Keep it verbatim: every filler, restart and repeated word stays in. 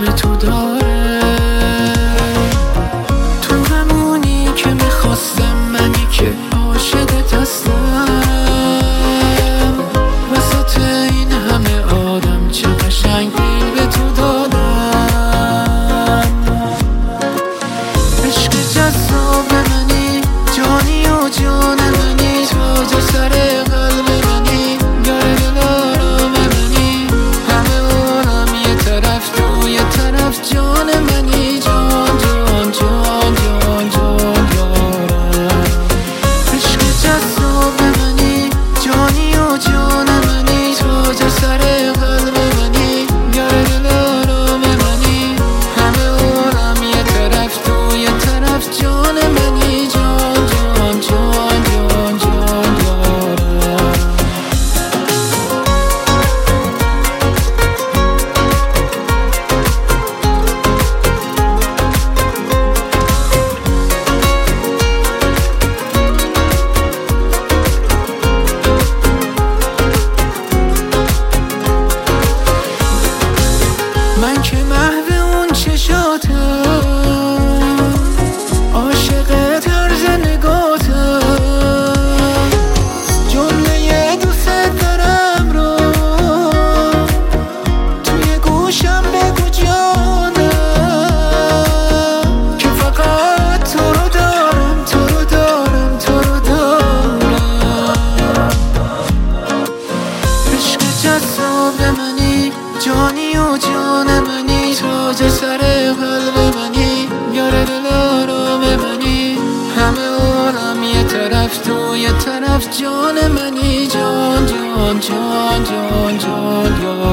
به تو داره. تو همونی که میخواستم، منی که عاشقت هستم. وسط این همه آدم چه قشنگ دل به تو دادم. عشق جذاب منی، جانی و جان منی، تاج سر قلب منی، گر دل آرام منی. همه عالم یه طرف، تو یه طرف جان منی، جان جان جان جان جان یارم. عشق جذاب منی، جانی و جان منی، تاج سر قلب منی، گر دل آرام منی. همه عالم یه طرف، تو یه طرف جان منی، جان جان جان جان جان یارم. من که محو اون چشاتم، عاشق طرز نگاتم، جمله دوست دارم رو توی گوشم بگو جانم، که فقط تو رو دارم، تو رو دارم، تو رو دارم. عشق جذاب منی، جانی و جان منی، تاج سر قلب منی، یار دل آرام منی. همه عالم یه طرف، تو یه طرف جان منی، جان جان جان جان جان جان.